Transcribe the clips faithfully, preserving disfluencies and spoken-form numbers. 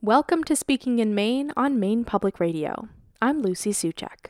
Welcome to Speaking in Maine on Maine Public Radio. I'm Lucy Suchek.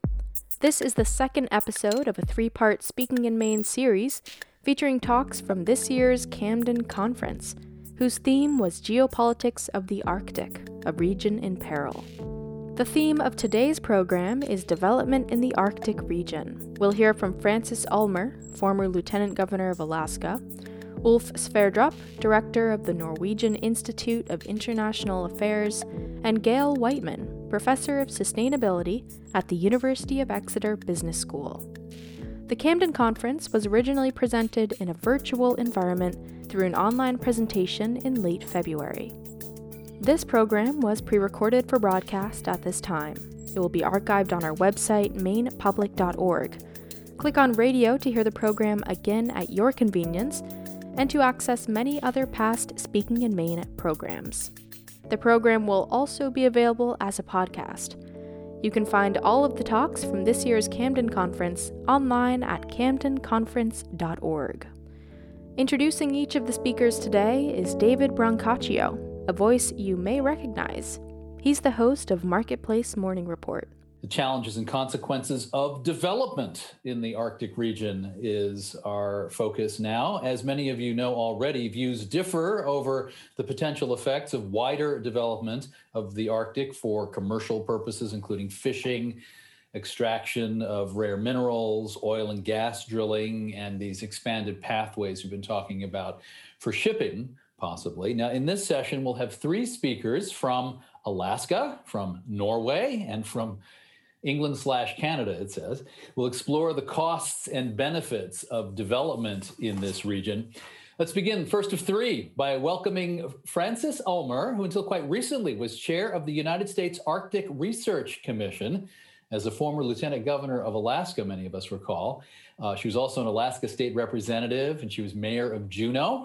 This is the second episode of a three-part Speaking in Maine series featuring talks from this year's Camden Conference, whose theme was Geopolitics of the Arctic, a region in peril. The theme of today's program is Development in the Arctic region. We'll hear from Francis Ulmer, former Lieutenant Governor of Alaska, Ulf Sverdrup, Director of the Norwegian Institute of International Affairs, and Gail Whiteman, Professor of Sustainability at the University of Exeter Business School. The Camden Conference was originally presented in a virtual environment through an online presentation in late February. This program was pre-recorded for broadcast at this time. It will be archived on our website, maine public dot org. Click on radio to hear the program again at your convenience, and to access many other past Speaking in Maine programs. The program will also be available as a podcast. You can find all of the talks from this year's Camden Conference online at camden conference dot org. Introducing each of the speakers today is David Brancaccio, a voice you may recognize. He's the host of Marketplace Morning Report. The challenges and consequences of development in the Arctic region is our focus now. As many of you know already, views differ over the potential effects of wider development of the Arctic for commercial purposes, including fishing, extraction of rare minerals, oil and gas drilling, and these expanded pathways we've been talking about for shipping, possibly. Now, in this session, we'll have three speakers from Alaska, from Norway, and from England slash Canada, it says. We'll explore the costs and benefits of development in this region. Let's begin, first of three, by welcoming Francis Ulmer, who until quite recently was chair of the United States Arctic Research Commission. As a former lieutenant governor of Alaska, many of us recall. Uh, she was also an Alaska state representative, and she was mayor of Juneau.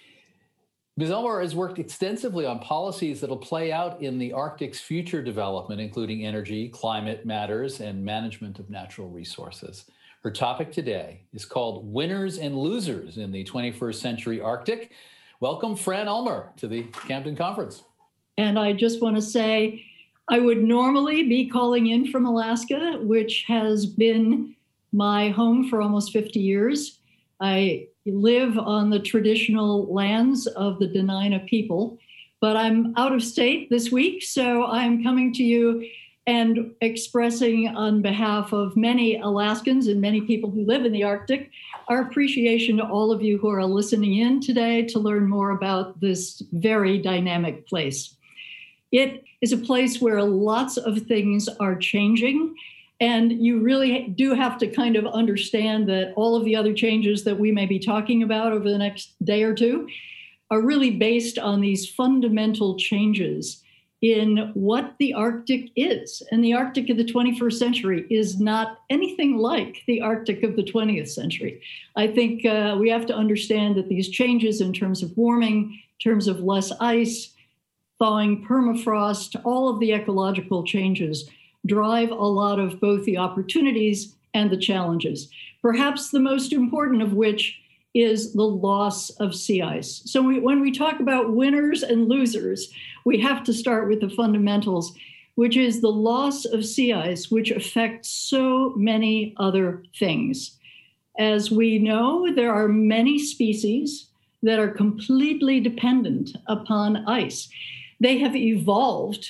Miz Ulmer has worked extensively on policies that will play out in the Arctic's future development, including energy, climate matters, and management of natural resources. Her topic today is called Winners and Losers in the twenty-first Century Arctic. Welcome, Fran Ulmer, to the Camden Conference. And I just want to say, I would normally be calling in from Alaska, which has been my home for almost fifty years. I live on the traditional lands of the Dena'ina people, but I'm out of state this week, so I'm coming to you and expressing on behalf of many Alaskans and many people who live in the Arctic, our appreciation to all of you who are listening in today to learn more about this very dynamic place. It is a place where lots of things are changing. And you really do have to kind of understand that all of the other changes that we may be talking about over the next day or two are really based on these fundamental changes in what the Arctic is. And the Arctic of the twenty-first century is not anything like the Arctic of the twentieth century. I think uh, we have to understand that these changes in terms of warming, in terms of less ice, thawing permafrost, all of the ecological changes drive a lot of both the opportunities and the challenges, perhaps the most important of which is the loss of sea ice. So we, when we talk about winners and losers, we have to start with the fundamentals, which is the loss of sea ice, which affects so many other things. As we know, there are many species that are completely dependent upon ice. They have evolved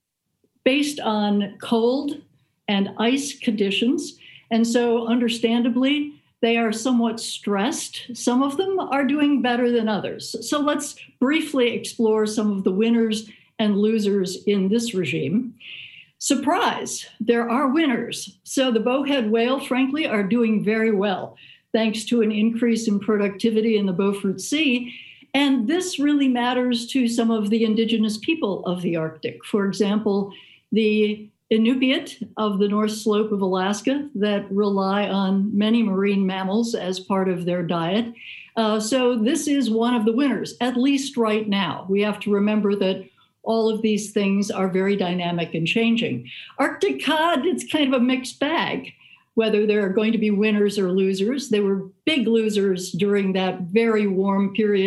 based on cold and ice conditions. And so understandably, they are somewhat stressed. Some of them are doing better than others. So let's briefly explore some of the winners and losers in this regime. Surprise, there are winners. So the bowhead whale, frankly, are doing very well, thanks to an increase in productivity in the Beaufort Sea. And this really matters to some of the indigenous people of the Arctic. For example, the Inupiat of the North Slope of Alaska that rely on many marine mammals as part of their diet. Uh, so this is one of the winners, at least right now. We have to remember that all of these things are very dynamic and changing. Arctic cod, it's kind of a mixed bag, whether there are going to be winners or losers. They were big losers during that very warm period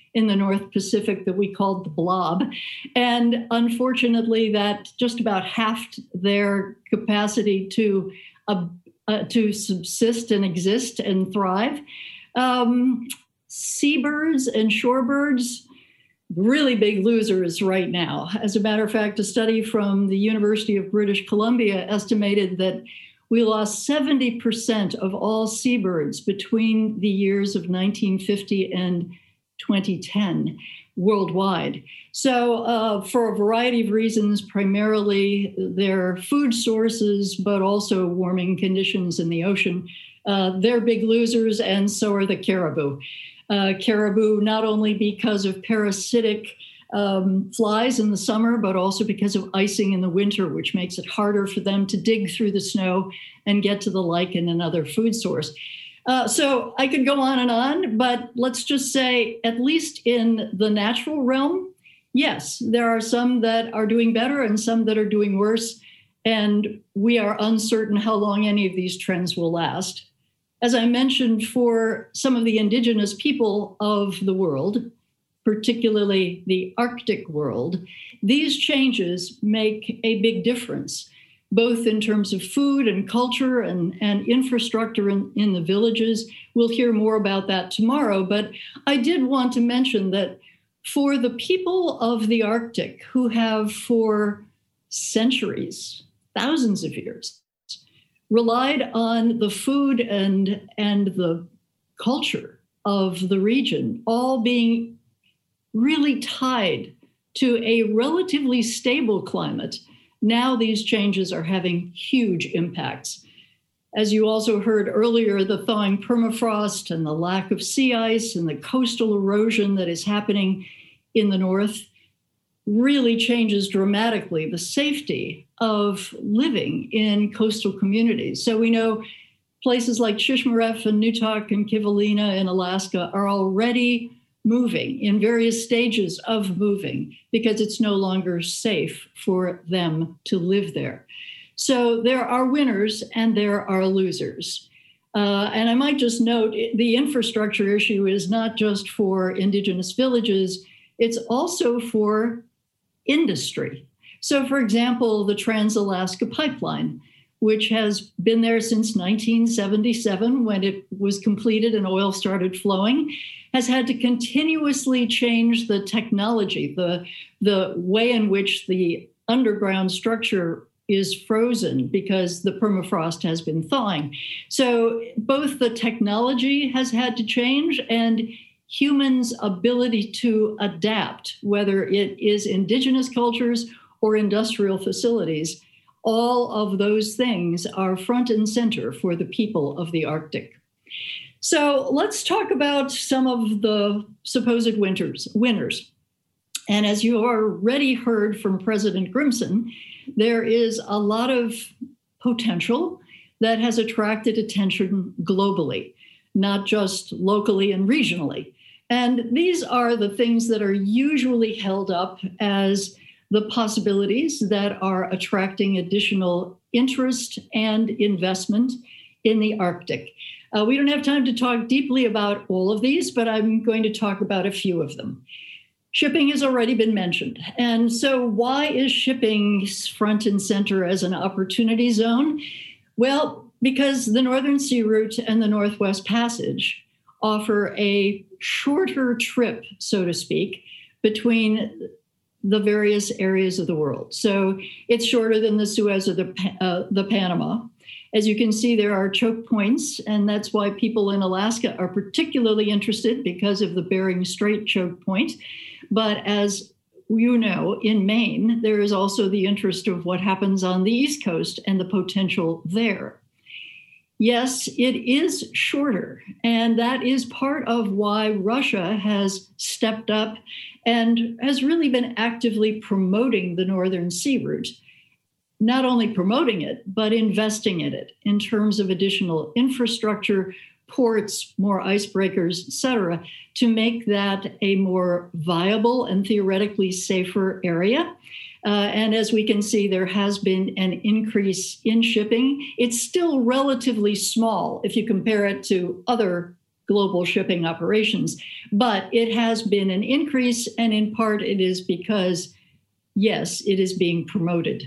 in the North Pacific that we called the blob. And unfortunately, that just about halved their capacity to, uh, uh, to subsist and exist and thrive. Um, seabirds and shorebirds, really big losers right now. As a matter of fact, a study from the University of British Columbia estimated that we lost seventy percent of all seabirds between the years of nineteen fifty and twenty ten worldwide. So uh, for a variety of reasons, primarily their food sources, but also warming conditions in the ocean, uh, they're big losers, and so are the caribou. Uh, caribou, not only because of parasitic um, flies in the summer, but also because of icing in the winter, which makes it harder for them to dig through the snow and get to the lichen and other food source. Uh, so I could go on and on, but let's just say, at least in the natural realm, yes, there are some that are doing better and some that are doing worse, and we are uncertain how long any of these trends will last. As I mentioned, for some of the indigenous people of the world, particularly the Arctic world, these changes make a big difference, both in terms of food and culture and, and infrastructure in, in the villages. We'll hear more about that tomorrow, but I did want to mention that for the people of the Arctic who have for centuries, thousands of years, relied on the food and, and the culture of the region, all being really tied to a relatively stable climate, now these changes are having huge impacts. As you also heard earlier, the thawing permafrost and the lack of sea ice and the coastal erosion that is happening in the north really changes dramatically the safety of living in coastal communities. So we know places like Shishmaref and Nuktok and Kivalina in Alaska are already moving in various stages of moving because it's no longer safe for them to live there. So there are winners and there are losers. Uh, and I might just note the infrastructure issue is not just for indigenous villages, it's also for industry. So, for example, the Trans-Alaska Pipeline, which has been there since nineteen seventy-seven, when it was completed and oil started flowing, has had to continuously change the technology, the, the way in which the underground structure is frozen because the permafrost has been thawing. So both the technology has had to change and humans' ability to adapt, whether it is indigenous cultures or industrial facilities, all of those things are front and center for the people of the Arctic. So let's talk about some of the supposed winters, winners. And as you already heard from President Grimson, there is a lot of potential that has attracted attention globally, not just locally and regionally. And these are the things that are usually held up as the possibilities that are attracting additional interest and investment in the Arctic. Uh, we don't have time to talk deeply about all of these, but I'm going to talk about a few of them. Shipping has already been mentioned. And so why is shipping front and center as an opportunity zone? Well, because the Northern Sea Route and the Northwest Passage offer a shorter trip, so to speak, between the various areas of the world. So it's shorter than the Suez or the, uh, the Panama. As you can see, there are choke points, and that's why people in Alaska are particularly interested because of the Bering Strait choke point. But as you know, in Maine, there is also the interest of what happens on the East Coast and the potential there. Yes, it is shorter, and that is part of why Russia has stepped up and has really been actively promoting the Northern Sea Route. Not only promoting it, but investing in it in terms of additional infrastructure, ports, more icebreakers, et cetera, to make that a more viable and theoretically safer area. Uh, and as we can see, there has been an increase in shipping. It's still relatively small if you compare it to other global shipping operations. But it has been an increase, and in part it is because, yes, it is being promoted.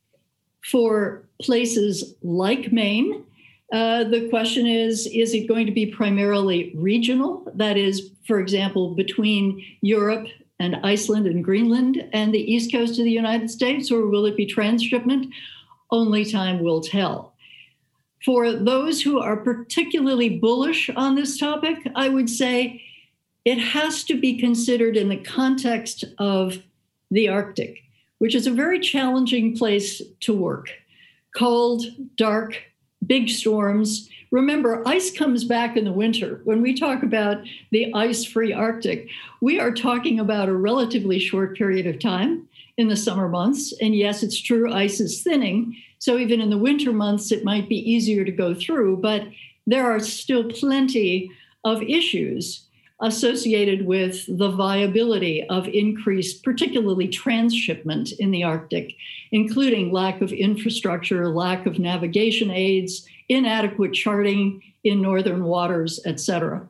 For places like Maine, uh, the question is, is it going to be primarily regional? That is, for example, between Europe and Iceland and Greenland and the east coast of the United States, or will it be transshipment? Only time will tell. For those who are particularly bullish on this topic, I would say it has to be considered in the context of the Arctic, which is a very challenging place to work. Cold, dark, big storms. Remember, ice comes back in the winter. When we talk about the ice-free Arctic, we are talking about a relatively short period of time in the summer months. And yes, it's true, ice is thinning. So even in the winter months, it might be easier to go through, but there are still plenty of issues associated with the viability of increased, particularly transshipment in the Arctic, including lack of infrastructure, lack of navigation aids, inadequate charting in northern waters, et cetera.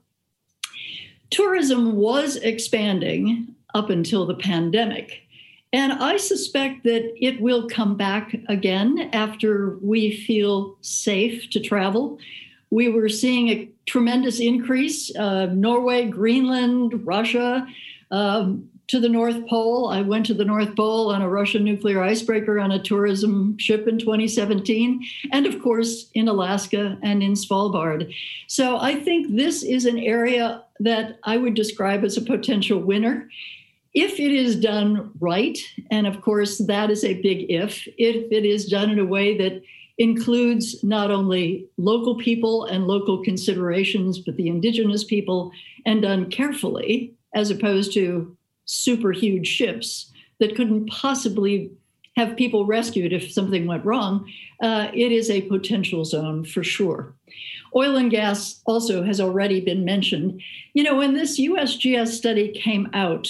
Tourism was expanding up until the pandemic, and I suspect that it will come back again after we feel safe to travel. We were seeing a tremendous increase, uh, Norway, Greenland, Russia, um, to the North Pole. I went to the North Pole on a Russian nuclear icebreaker on a tourism ship in twenty seventeen, and of course in Alaska and in Svalbard. So I think this is an area that I would describe as a potential winner. If it is done right, and of course that is a big if, if it is done in a way that includes not only local people and local considerations, but the indigenous people, and done carefully, as opposed to super huge ships that couldn't possibly have people rescued if something went wrong, uh, it is a potential zone for sure. Oil and gas also has already been mentioned. You know, when this U S G S study came out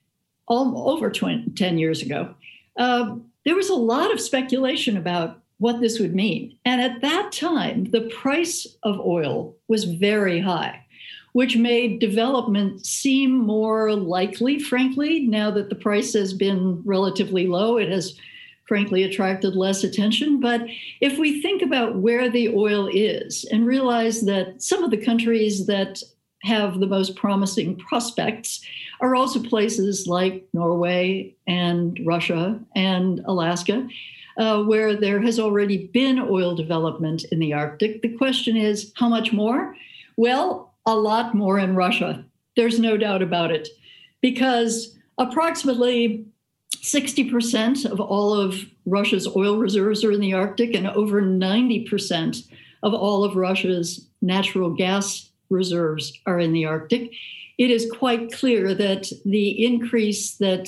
all, over twenty, ten years ago, uh, there was a lot of speculation about what this would mean. And at that time, the price of oil was very high, which made development seem more likely, frankly. Now that the price has been relatively low, it has frankly attracted less attention. But if we think about where the oil is and realize that some of the countries that have the most promising prospects are also places like Norway and Russia and Alaska, Uh, where there has already been oil development in the Arctic. The question is, how much more? Well, a lot more in Russia. There's no doubt about it, because approximately sixty percent of all of Russia's oil reserves are in the Arctic, and over ninety percent of all of Russia's natural gas reserves are in the Arctic. It is quite clear that the increase that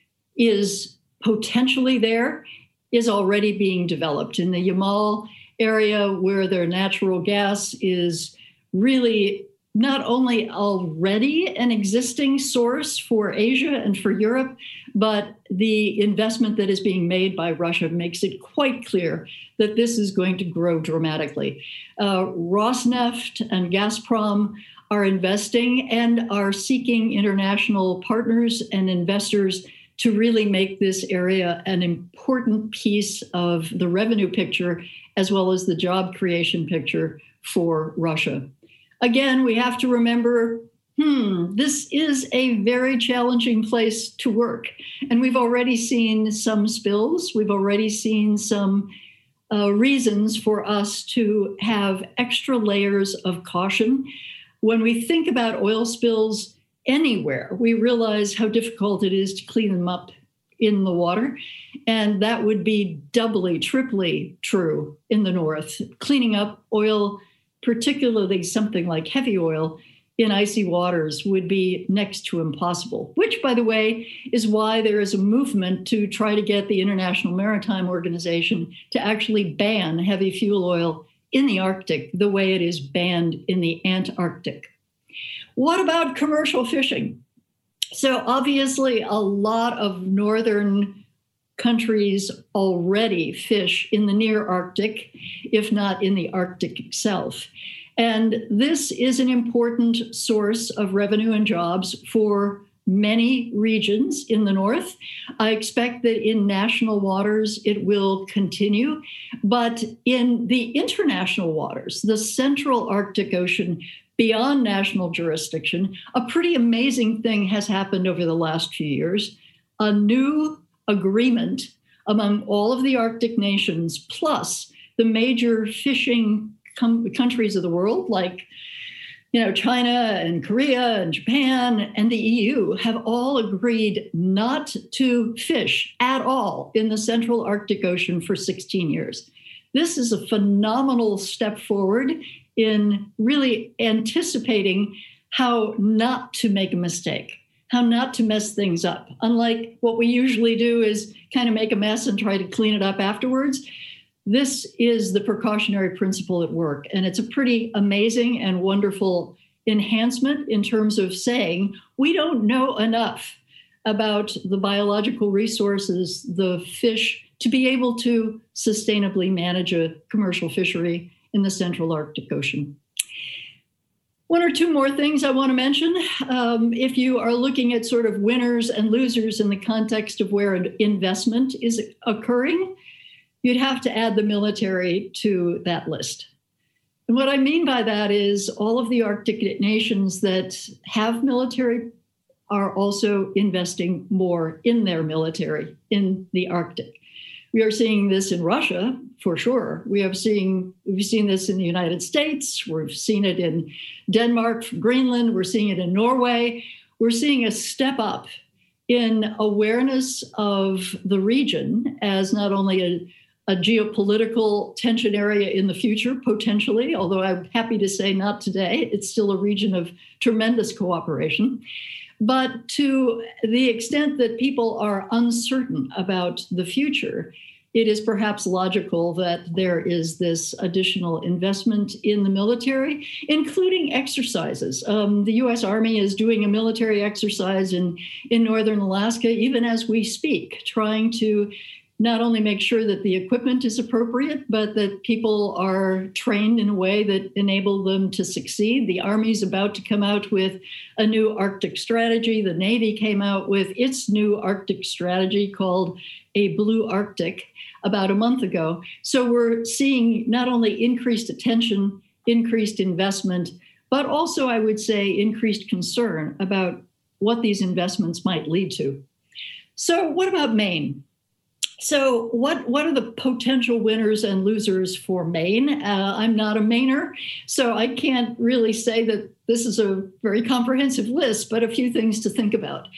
is potentially there is already being developed in the Yamal area, where their natural gas is really not only already an existing source for Asia and for Europe, but the investment that is being made by Russia makes it quite clear that this is going to grow dramatically. Uh, Rosneft and Gazprom are investing and are seeking international partners and investors to really make this area an important piece of the revenue picture, as well as the job creation picture for Russia. Again, we have to remember, hmm, this is a very challenging place to work. And we've already seen some spills. We've already seen some uh, reasons for us to have extra layers of caution. When we think about oil spills anywhere, we realize how difficult it is to clean them up in the water. And that would be doubly, triply true in the north. Cleaning up oil, particularly something like heavy oil, in icy waters would be next to impossible, which, by the way, is why there is a movement to try to get the International Maritime Organization to actually ban heavy fuel oil in the Arctic the way it is banned in the Antarctic. What about commercial fishing? So obviously, a lot of northern countries already fish in the near Arctic, if not in the Arctic itself. And this is an important source of revenue and jobs for many regions in the north. I expect that in national waters it will continue, but in the international waters, the central Arctic Ocean, beyond national jurisdiction, a pretty amazing thing has happened over the last few years. A new agreement among all of the Arctic nations, plus the major fishing com- countries of the world, like you know, China and Korea and Japan and the E U, have all agreed not to fish at all in the central Arctic Ocean for sixteen years. This is a phenomenal step forward in really anticipating how not to make a mistake, how not to mess things up. Unlike what we usually do is kind of make a mess and try to clean it up afterwards. This is the precautionary principle at work, and it's a pretty amazing and wonderful enhancement in terms of saying we don't know enough about the biological resources, the fish, to be able to sustainably manage a commercial fishery in the central Arctic Ocean. One or two more things I want to mention. Um, if you are looking at sort of winners and losers in the context of where an investment is occurring, you'd have to add the military to that list. And what I mean by that is all of the Arctic nations that have military are also investing more in their military in the Arctic. We are seeing this in Russia, for sure. We have seen, we've seen this in the United States. We've seen it in Denmark, Greenland. We're seeing it in Norway. We're seeing a step up in awareness of the region as not only a a geopolitical tension area in the future, potentially, although I'm happy to say not today. It's still a region of tremendous cooperation. But to the extent that people are uncertain about the future, it is perhaps logical that there is this additional investment in the military, including exercises. Um, the U S Army is doing a military exercise in, in northern Alaska, even as we speak, trying to not only make sure that the equipment is appropriate, but that people are trained in a way that enable them to succeed. The Army's about to come out with a new Arctic strategy. The Navy came out with its new Arctic strategy called a Blue Arctic about a month ago. So we're seeing not only increased attention, increased investment, but also, I would say, increased concern about what these investments might lead to. So what about Maine? So what, what are the potential winners and losers for Maine? Uh, I'm not a Mainer, so I can't really say that this is a very comprehensive list, but a few things to think about,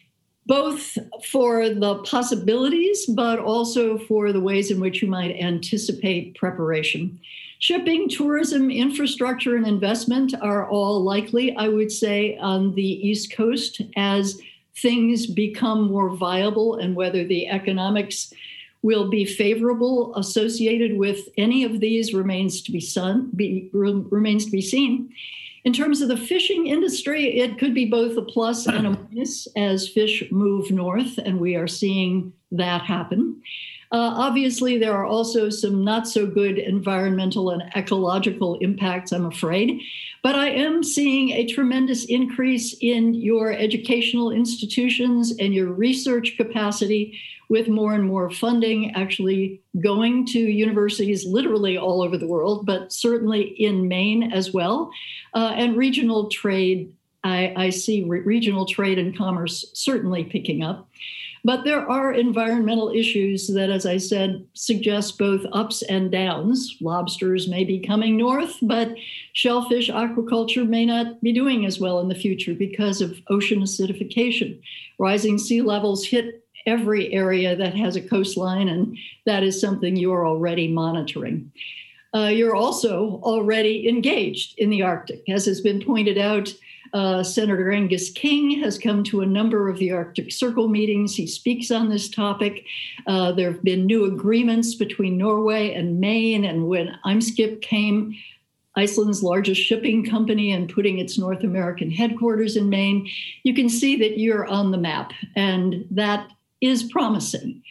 both for the possibilities, but also for the ways in which you might anticipate preparation. Shipping, tourism, infrastructure, and investment are all likely, I would say, on the East Coast as things become more viable, and whether the economics will be favorable associated with any of these remains to be, son, be, remains to be seen. In terms of the fishing industry, it could be both a plus and a minus as fish move north, and we are seeing that happen. Uh, obviously, there are also some not so good environmental and ecological impacts, I'm afraid. But I am seeing a tremendous increase in your educational institutions and your research capacity, with more and more funding actually going to universities literally all over the world, but certainly in Maine as well. Uh, and regional trade, I, I see re- regional trade and commerce certainly picking up. But there are environmental issues that, as I said, suggest both ups and downs. Lobsters may be coming north, but shellfish aquaculture may not be doing as well in the future because of ocean acidification. Rising sea levels hit every area that has a coastline, and that is something you're already monitoring. Uh, you're also already engaged in the Arctic. As has been pointed out, Uh, Senator Angus King has come to a number of the Arctic Circle meetings. He speaks on this topic. Uh, there have been new agreements between Norway and Maine. And when IMSCIP came, Iceland's largest shipping company, and putting its North American headquarters in Maine, you can see that you're on the map, and that is promising.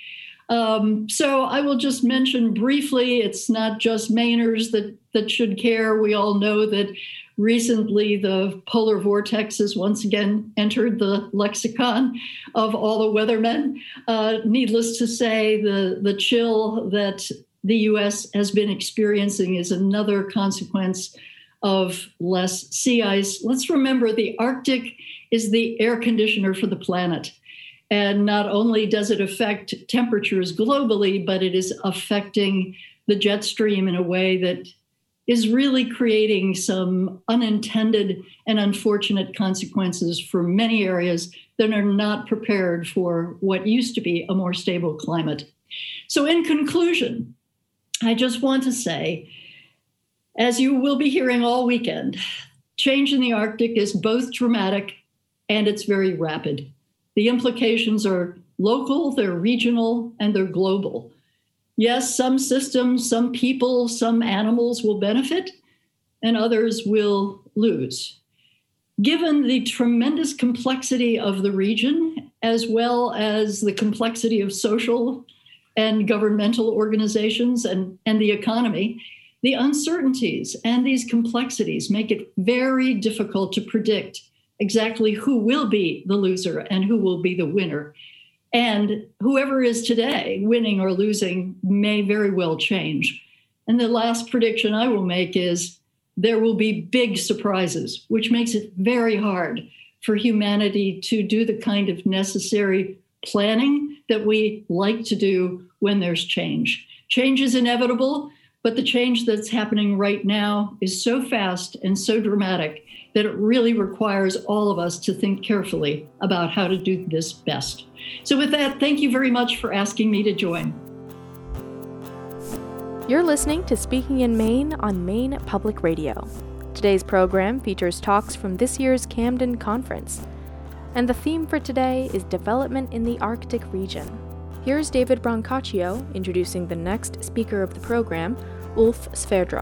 Um, so I will just mention briefly, it's not just Mainers that, that should care. We all know that recently the polar vortex has once again entered the lexicon of all the weathermen. Uh, needless to say, the, the chill that the U S has been experiencing is another consequence of less sea ice. Let's remember the Arctic is the air conditioner for the planet. And not only does it affect temperatures globally, but it is affecting the jet stream in a way that is really creating some unintended and unfortunate consequences for many areas that are not prepared for what used to be a more stable climate. So in conclusion, I just want to say, as you will be hearing all weekend, change in the Arctic is both dramatic and it's very rapid. The implications are local, they're regional, and they're global. Yes, some systems, some people, some animals will benefit, and others will lose. Given the tremendous complexity of the region, as well as the complexity of social and governmental organizations and, and the economy, the uncertainties and these complexities make it very difficult to predict exactly who will be the loser and who will be the winner. And whoever is today, winning or losing, may very well change. And the last prediction I will make is there will be big surprises, which makes it very hard for humanity to do the kind of necessary planning that we like to do when there's change. Change is inevitable, but the change that's happening right now is so fast and so dramatic that it really requires all of us to think carefully about how to do this best. So with that, thank you very much for asking me to join. You're listening to Speaking in Maine on Maine Public Radio. Today's program features talks from this year's Camden Conference, and the theme for today is development in the Arctic region. Here's David Brancaccio introducing the next speaker of the program, Ulf Sverdrup.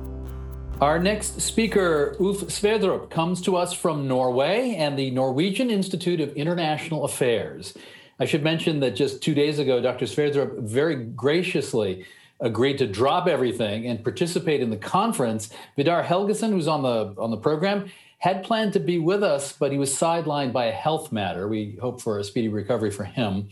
Our next speaker, Ulf Sverdrup, comes to us from Norway and the Norwegian Institute of International Affairs. I should mention that just two days ago, Doctor Sverdrup very graciously agreed to drop everything and participate in the conference. Vidar Helgesen, who's on the on the program, had planned to be with us, but he was sidelined by a health matter. We hope for a speedy recovery for him.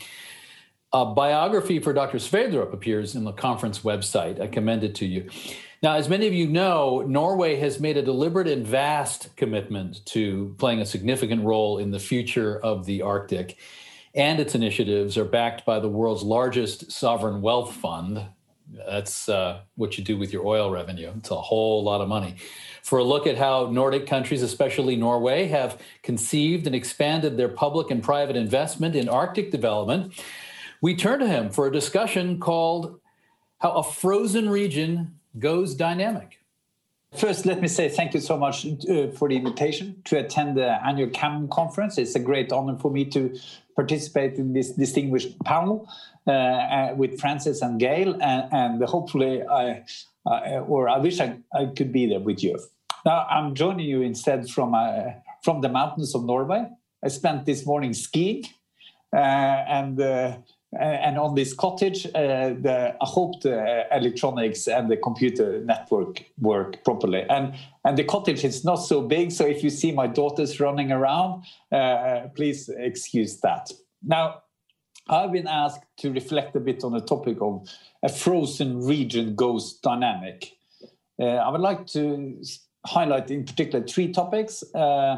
A biography for Doctor Sverdrup appears in the conference website. I commend it to you. Now, as many of you know, Norway has made a deliberate and vast commitment to playing a significant role in the future of the Arctic, and its initiatives are backed by the world's largest sovereign wealth fund. That's uh, what you do with your oil revenue. It's a whole lot of money. For a look at how Nordic countries, especially Norway, have conceived and expanded their public and private investment in Arctic development, we turn to him for a discussion called How a Frozen Region Goes Dynamic. First, let me say thank you so much uh, for the invitation to attend the annual Camden Conference. It's a great honor for me to participate in this distinguished panel uh, uh, with Francis and Gail, and, and hopefully, I, uh, or I wish I, I could be there with you. Now, I'm joining you instead from uh, from the mountains of Norway. I spent this morning skiing, uh, and uh, and on this cottage, uh, the, I hope the electronics and the computer network work properly. And and the cottage is not so big, so if you see my daughters running around, uh, please excuse that. Now, I've been asked to reflect a bit on the topic of a frozen region goes dynamic. Uh, I would like to highlight in particular three topics, uh,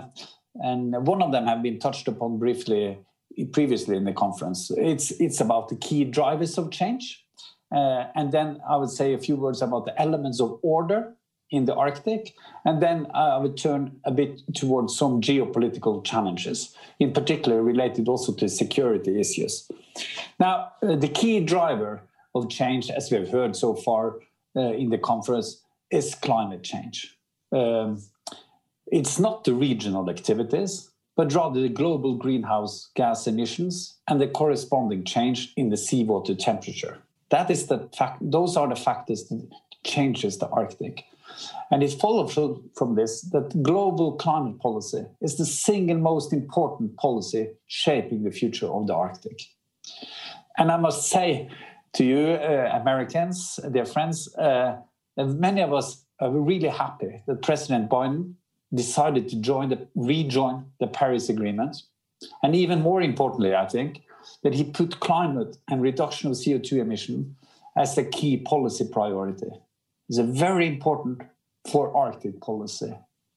and one of them have been touched upon briefly previously in the conference. It's it's about the key drivers of change. Uh, and then I would say a few words about the elements of order in the Arctic. And then I would turn a bit towards some geopolitical challenges, in particular related also to security issues. Now, uh, the key driver of change, as we have heard so far uh, in the conference, is climate change. Um, it's not the regional activities, but rather the global greenhouse gas emissions and the corresponding change in the seawater temperature. That is the fact; those are the factors that changes the Arctic. And it follows from this that global climate policy is the single most important policy shaping the future of the Arctic. And I must say to you, uh, Americans, dear friends, uh, that many of us are really happy that President Biden decided to join the, rejoin the Paris Agreement. And even more importantly, I think, that he put climate and reduction of C O two emission as a key policy priority. It's a very important for Arctic policy.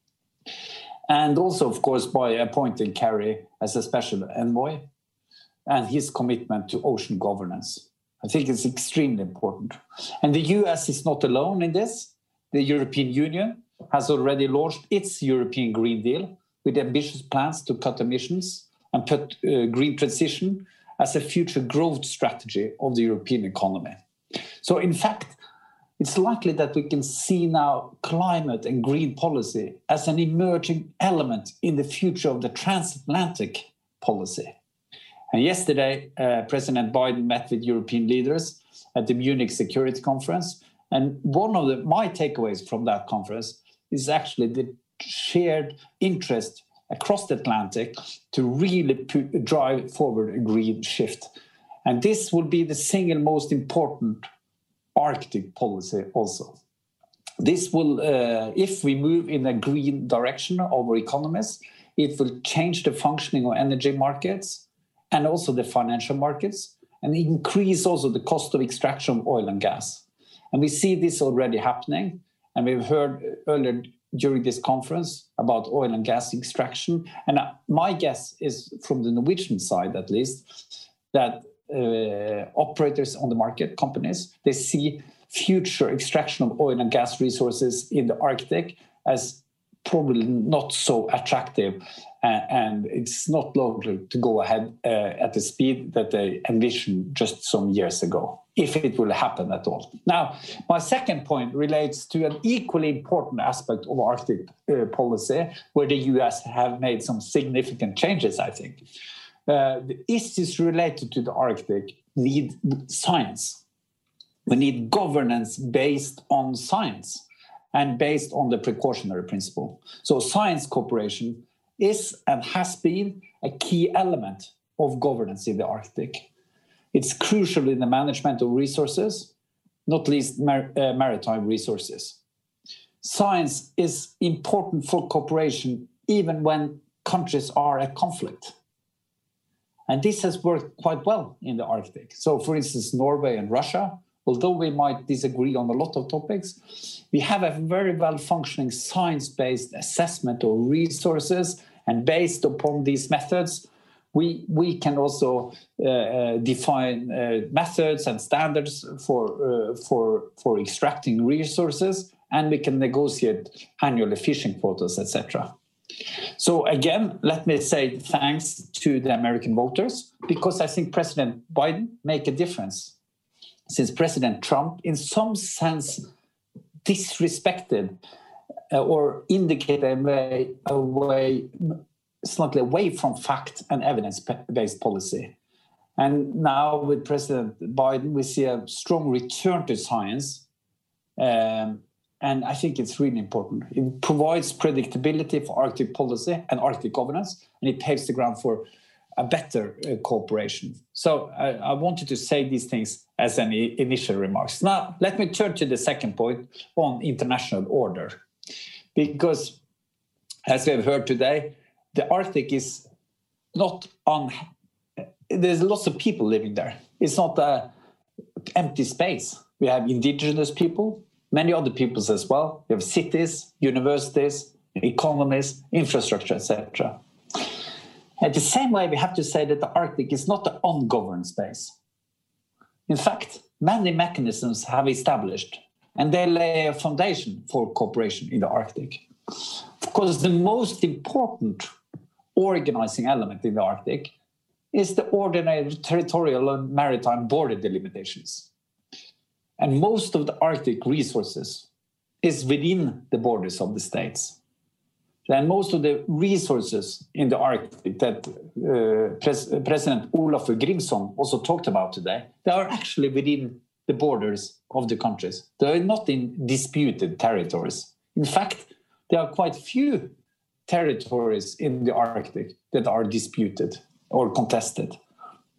And also, of course, by appointing Kerry as a special envoy and his commitment to ocean governance. I think it's extremely important. And the U S is not alone in this. The European Union has already launched its European Green Deal with ambitious plans to cut emissions and put uh, green transition as a future growth strategy of the European economy. So in fact, it's likely that we can see now climate and green policy as an emerging element in the future of the transatlantic policy. And yesterday, uh, President Biden met with European leaders at the Munich Security Conference. And one of the, my takeaways from that conference is actually the shared interest across the Atlantic to really put, drive forward a green shift. And this will be the single most important Arctic policy also. This will, uh, if we move in a green direction of our economies, it will change the functioning of energy markets and also the financial markets, and increase also the cost of extraction of oil and gas. And we see this already happening. And we've heard earlier during this conference about oil and gas extraction. And my guess is, from the Norwegian side at least, that uh, operators on the market, companies, they see future extraction of oil and gas resources in the Arctic as probably not so attractive. Uh, and it's not likely to go ahead uh, at the speed that they envisioned just some years ago, if it will happen at all. Now, my second point relates to an equally important aspect of Arctic uh, policy, where the U S have made some significant changes, I think. Uh, the issues related to the Arctic need science. We need governance based on science and based on the precautionary principle. So science cooperation is and has been a key element of governance in the Arctic. It's crucial in the management of resources, not least mar- uh, maritime resources. Science is important for cooperation even when countries are at conflict. And this has worked quite well in the Arctic. So, for instance, Norway and Russia, although we might disagree on a lot of topics, we have a very well-functioning science-based assessment of resources, and based upon these methods, we, we can also uh, uh, define uh, methods and standards for, uh, for, for extracting resources, and we can negotiate annual fishing quotas, et cetera. So again, let me say thanks to the American voters, because I think President Biden make a difference. Since President Trump, in some sense, disrespected uh, or indicated a way, a way slightly away from fact and evidence-based policy. And now with President Biden, we see a strong return to science. Um, and I think it's really important. It provides predictability for Arctic policy and Arctic governance, and it paves the ground for a better uh, cooperation. So I, I wanted to say these things as an I- initial remarks. Now, let me turn to the second point on international order. Because, as we've heard today, the Arctic is not on... There's lots of people living there. It's not an empty space. We have indigenous people, many other peoples as well. We have cities, universities, economies, infrastructure, et cetera. At the same way, we have to say that the Arctic is not an ungoverned space. In fact, many mechanisms have established, and they lay a foundation for cooperation in the Arctic. Of course, the most important organizing element in the Arctic is the ordinary territorial and maritime border delimitations. And most of the Arctic resources is within the borders of the states. And most of the resources in the Arctic that uh, Pres- President Olafur Grimsson also talked about today, they are actually within the borders of the countries. They are not in disputed territories. In fact, there are quite few territories in the Arctic that are disputed or contested.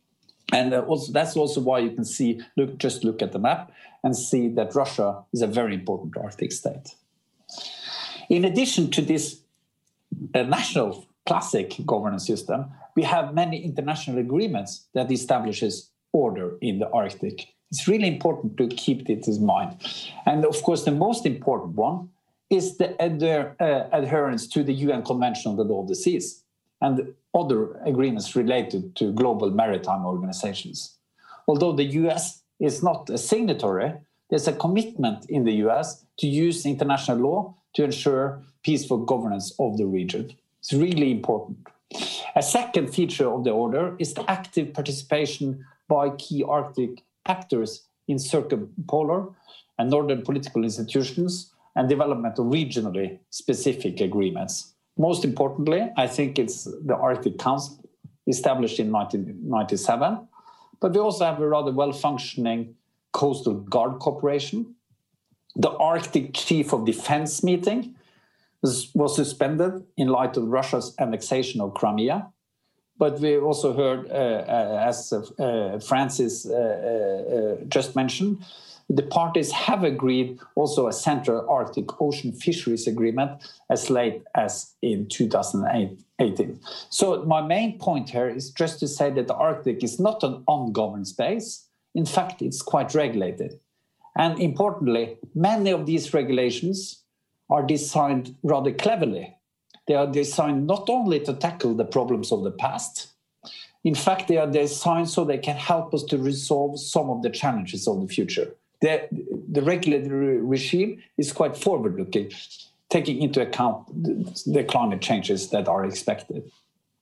And also, that's also why you can see, look, just look at the map and see that Russia is a very important Arctic state. In addition to this uh, national classic governance system, we have many international agreements that establishes order in the Arctic. It's really important to keep this in mind. And of course, the most important one is the adher- uh, adherence to the U N Convention on the Law of the Seas and other agreements related to global maritime organizations. Although the U S is not a signatory, there's a commitment in the U S to use international law to ensure peaceful governance of the region. It's really important. A second feature of the order is the active participation by key Arctic actors in circumpolar and northern political institutions and development of regionally specific agreements. Most importantly, I think it's the Arctic Council, established in nineteen ninety-seven, but we also have a rather well-functioning Coastal Guard Cooperation. The Arctic Chief of Defense meeting was, was suspended in light of Russia's annexation of Crimea. But we also heard, uh, uh, as uh, Francis uh, uh, just mentioned, the parties have agreed also a Central Arctic Ocean Fisheries Agreement as late as in two thousand eighteen. So my main point here is just to say that the Arctic is not an ungoverned space. In fact, it's quite regulated. And importantly, many of these regulations are designed rather cleverly. They are designed not only to tackle the problems of the past, in fact, they are designed so they can help us to resolve some of the challenges of the future. The, the regulatory regime is quite forward-looking, taking into account the, the climate changes that are expected.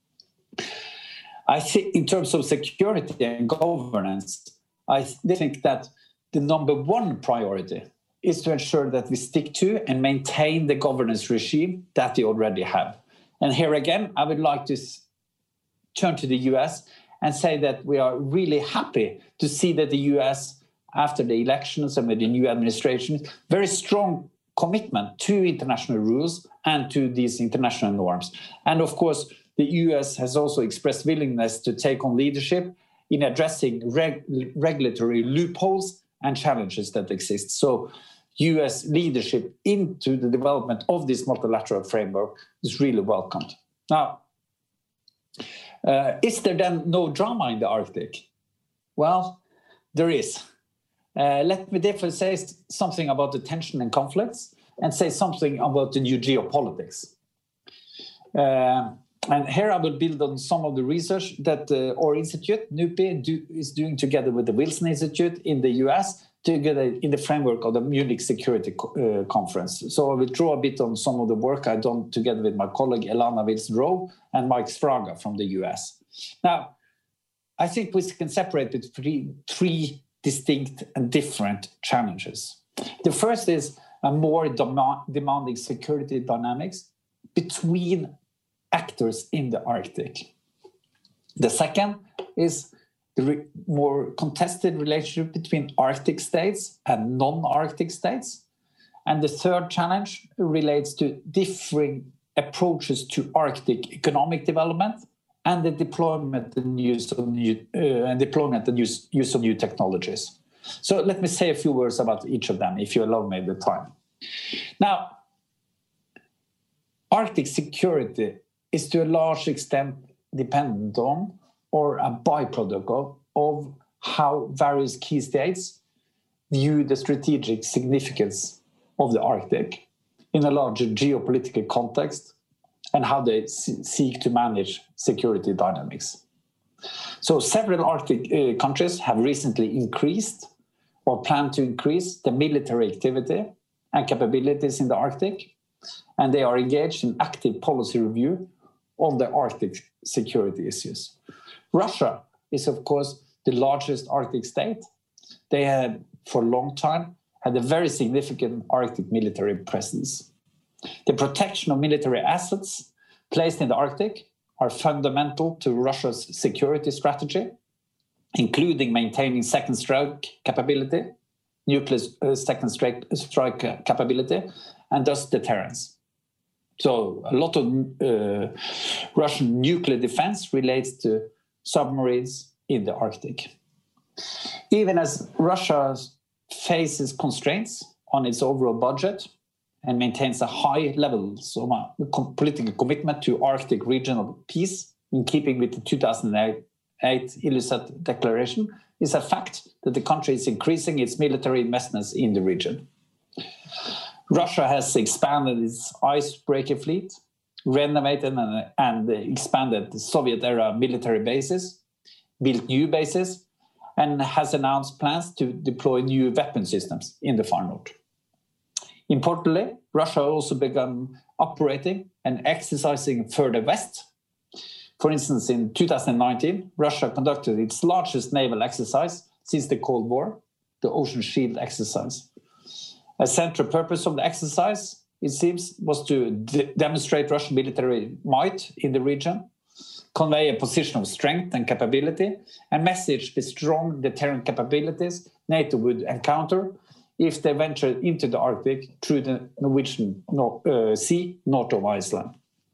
I think in terms of security and governance, I think that the number one priority is to ensure that we stick to and maintain the governance regime that we already have. And here again, I would like to turn to the U S and say that we are really happy to see that the U S, after the elections and with the new administration, very strong commitment to international rules and to these international norms. And of course, the U S has also expressed willingness to take on leadership in addressing reg- regulatory loopholes and challenges that exist. So U S leadership into the development of this multilateral framework is really welcomed. Now, uh, is there then no drama in the Arctic? Well, there is. Uh, let me therefore say something about the tension and conflicts and say something about the new geopolitics. Uh, and here I will build on some of the research that uh, our institute, N U P I, do, is doing together with the Wilson Institute in the U S, together in the framework of the Munich Security uh, Conference. So I will draw a bit on some of the work I've done together with my colleague Elana Wilson-Rowe and Mike Sfraga from the U S. Now, I think we can separate between three distinct and different challenges. The first is a more dem- demanding security dynamics between actors in the Arctic. The second is the re- more contested relationship between Arctic states and non-Arctic states. And the third challenge relates to differing approaches to Arctic economic development and the deployment and use of new, uh, and deployment and use, use of new technologies. So let me say a few words about each of them, if you allow me the time. Now, Arctic security is to a large extent dependent on or a byproduct of, of how various key states view the strategic significance of the Arctic in a larger geopolitical context and how they seek to manage security dynamics. So several Arctic uh, countries have recently increased or plan to increase the military activity and capabilities in the Arctic, and they are engaged in active policy review on the Arctic security issues. Russia is, of course, the largest Arctic state. They have, for a long time, had a very significant Arctic military presence. The protection of military assets placed in the Arctic are fundamental to Russia's security strategy, including maintaining second strike capability, nuclear uh, second strike, strike capability, and thus deterrence. So a lot of uh, Russian nuclear defense relates to submarines, in the Arctic. Even as Russia faces constraints on its overall budget and maintains a high level of political commitment to Arctic regional peace, in keeping with the two thousand eight Ilulissat Declaration, is a fact that the country is increasing its military investments in the region. Russia has expanded its icebreaker fleet, renovated and, and expanded the Soviet-era military bases, built new bases, and has announced plans to deploy new weapon systems in the Far North. Importantly, Russia also began operating and exercising further west. For instance, in two thousand nineteen, Russia conducted its largest naval exercise since the Cold War, the Ocean Shield exercise. A central purpose of the exercise, it seems, was to de- demonstrate Russian military might in the region, convey a position of strength and capability, and message the strong deterrent capabilities NATO would encounter if they ventured into the Arctic through the Norwegian uh, Sea, north of Iceland.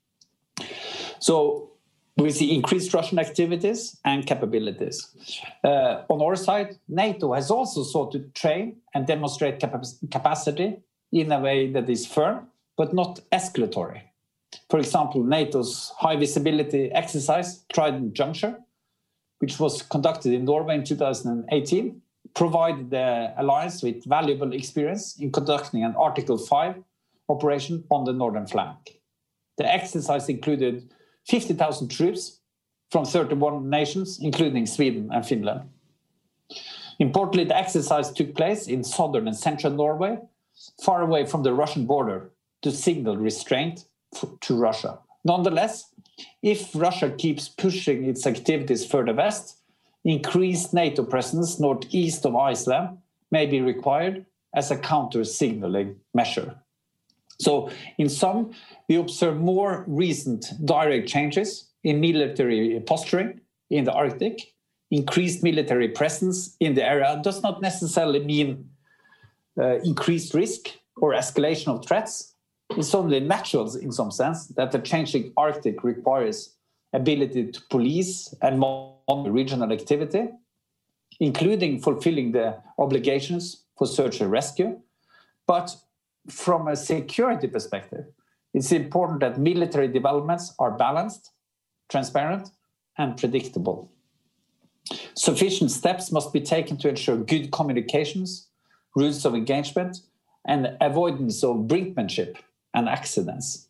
So we see increased Russian activities and capabilities. Uh, on our side, NATO has also sought to train and demonstrate cap- capacity in a way that is firm, but not escalatory. For example, NATO's high visibility exercise, Trident Juncture, which was conducted in Norway in two thousand eighteen, provided the alliance with valuable experience in conducting an Article five operation on the northern flank. The exercise included fifty thousand troops from thirty-one nations, including Sweden and Finland. Importantly, the exercise took place in southern and central Norway, far away from the Russian border, to signal restraint to Russia. Nonetheless, if Russia keeps pushing its activities further west, increased NATO presence northeast of Iceland may be required as a counter-signaling measure. So, in sum, we observe more recent direct changes in military posturing in the Arctic. Increased military presence in the area does not necessarily mean uh, increased risk or escalation of threats. It's only natural in some sense that the changing Arctic requires ability to police and monitor regional activity, including fulfilling the obligations for search and rescue. But from a security perspective, it's important that military developments are balanced, transparent, and predictable. Sufficient steps must be taken to ensure good communications, rules of engagement, and avoidance of brinkmanship and accidents.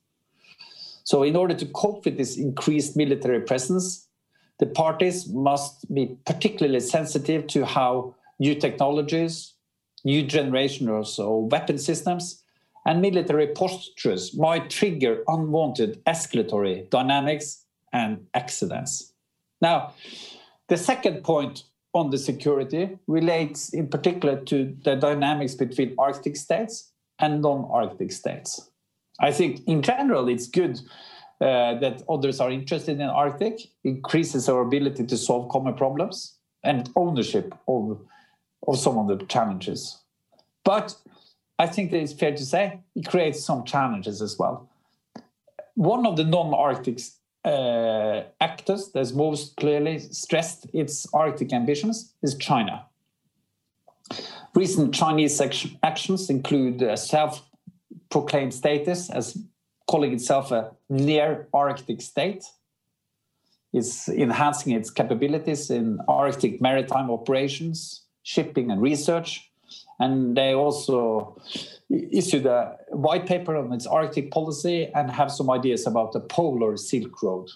So in order to cope with this increased military presence, the parties must be particularly sensitive to how new technologies, new generations of weapon systems, and military postures might trigger unwanted escalatory dynamics and accidents. Now, the second point on the security relates in particular to the dynamics between Arctic states and non-Arctic states. I think in general it's good uh, that others are interested in Arctic, increases our ability to solve common problems and ownership of, of some of the challenges. But I think that it's fair to say it creates some challenges as well. One of the non-Arctic uh, actors that's most clearly stressed its Arctic ambitions is China. Recent Chinese action, actions include a self-proclaimed status as calling itself a near-Arctic state. It's enhancing its capabilities in Arctic maritime operations, shipping and research. And they also issued a white paper on its Arctic policy and have some ideas about the polar Silk Road.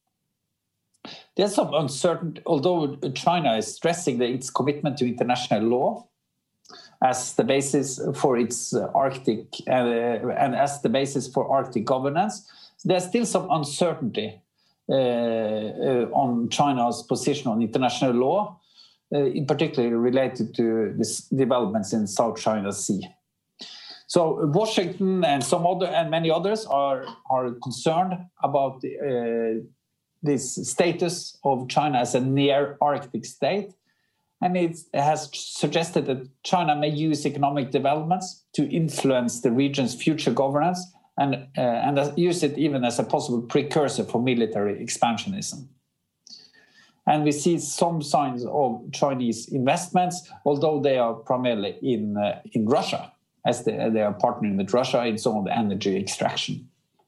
There's some uncertainty, although China is stressing that its commitment to international law as the basis for its Arctic uh, and as the basis for Arctic governance, there's still some uncertainty uh, uh, on China's position on international law, uh, in particular related to these developments in South China Sea. So Washington and some other and many others are are concerned about the, uh, this status of China as a near Arctic state, and it has suggested that China may use economic developments to influence the region's future governance and uh, and use it even as a possible precursor for military expansionism. And we see some signs of Chinese investments, although they are primarily in uh, in Russia, as they, they are partnering with Russia in some of the energy extraction.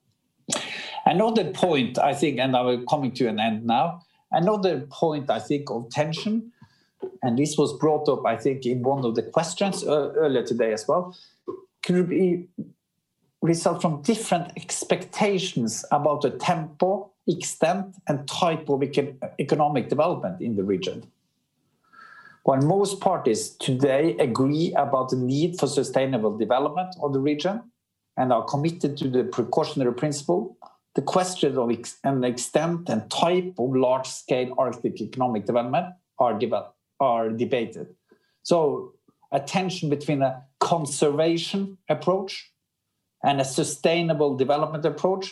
Another point, I think, and I'm coming to an end now, another point, I think, of tension, and this was brought up, I think, in one of the questions uh, earlier today as well, could be result from different expectations about the tempo, extent, and type of econ- economic development in the region. While most parties today agree about the need for sustainable development of the region and are committed to the precautionary principle, the question of ex- and extent and type of large-scale Arctic economic development are, develop- are debated. So a tension between a conservation approach and a sustainable development approach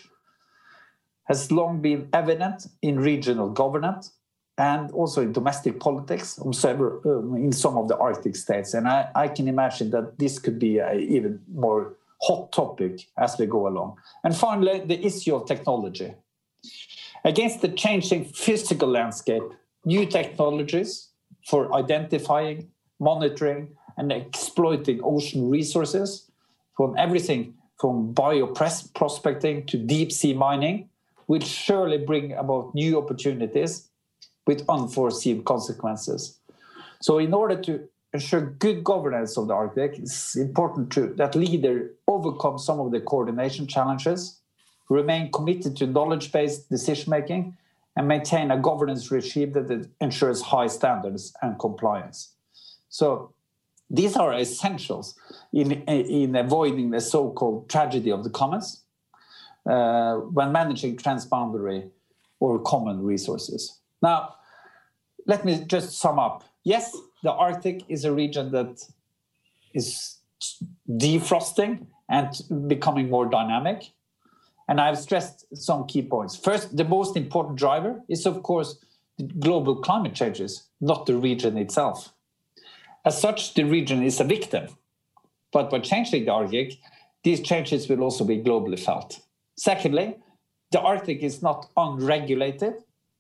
has long been evident in regional governance and also in domestic politics of several, um, in some of the Arctic states. And I, I can imagine that this could be an even more hot topic as we go along. And finally, the issue of technology. Against the changing physical landscape, new technologies for identifying, monitoring, and exploiting ocean resources, from everything from bioprospecting to deep-sea mining, will surely bring about new opportunities with unforeseen consequences. So in order to ensure good governance of the Arctic, it's important to, that leaders overcome some of the coordination challenges, remain committed to knowledge-based decision-making, and maintain a governance regime that ensures high standards and compliance. So these are essentials in, in avoiding the so-called tragedy of the commons uh, when managing transboundary or common resources. Now, let me just sum up. Yes, the Arctic is a region that is defrosting and becoming more dynamic. And I've stressed some key points. First, the most important driver is, of course, global climate changes, not the region itself. As such, the region is a victim. But by changing the Arctic, these changes will also be globally felt. Secondly, the Arctic is not unregulated.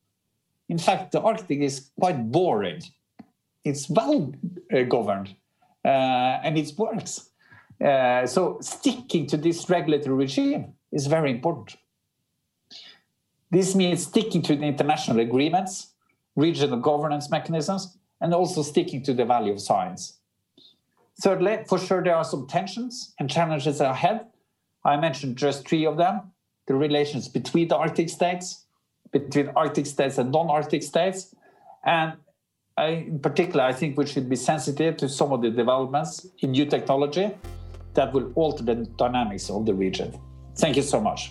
In fact, the Arctic is quite boring. It's well uh, governed uh, and it works. Uh, so sticking to this regulatory regime is very important. This means sticking to the international agreements, regional governance mechanisms, and also sticking to the value of science. Thirdly, for sure, there are some tensions and challenges ahead. I mentioned just three of them: the relations between the Arctic states, between Arctic states and non-Arctic states. And I, in particular, I think we should be sensitive to some of the developments in new technology that will alter the dynamics of the region. Thank you so much.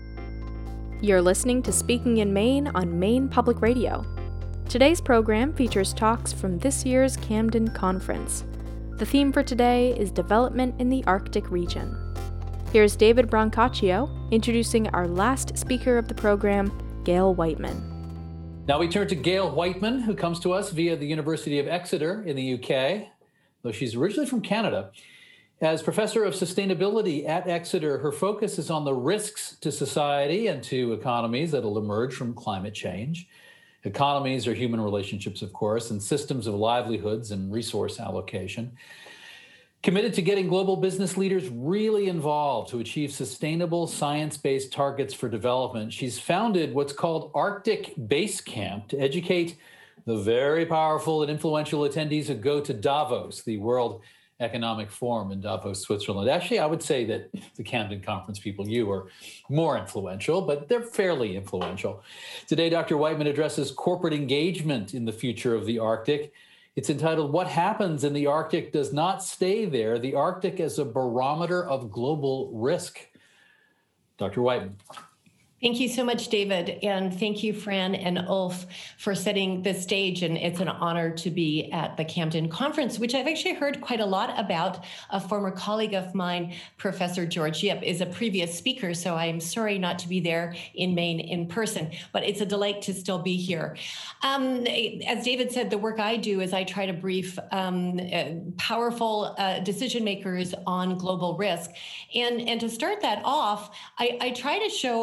You're listening to Speaking in Maine on Maine Public Radio. Today's program features talks from this year's Camden Conference. The theme for today is Development in the Arctic Region. Here's David Brancaccio introducing our last speaker of the program, Gail Whiteman. Now we turn to Gail Whiteman, who comes to us via the University of Exeter in the U K, though she's originally from Canada. As professor of sustainability at Exeter, her focus is on the risks to society and to economies that will emerge from climate change. Economies are human relationships, of course, and systems of livelihoods and resource allocation. Committed to getting global business leaders really involved to achieve sustainable science-based targets for development, she's founded what's called Arctic Base Camp to educate the very powerful and influential attendees who go to Davos, the World Economic Forum in Davos, Switzerland. Actually, I would say that the Camden Conference people, you are more influential, but they're fairly influential. Today, Doctor Whiteman addresses corporate engagement in the future of the Arctic. It's entitled, What Happens in the Arctic Does Not Stay There, the Arctic as a Barometer of Global Risk. Doctor Whiteman. Thank you so much, David. And thank you, Fran and Ulf, for setting the stage. And it's an honor to be at the Camden Conference, which I've actually heard quite a lot about. A former colleague of mine, Professor George Yip, is a previous speaker, so I'm sorry not to be there in Maine in person, but it's a delight to still be here. Um, as David said, the work I do is I try to brief um, uh, powerful uh, decision makers on global risk. And, and to start that off, I, I try to show uh,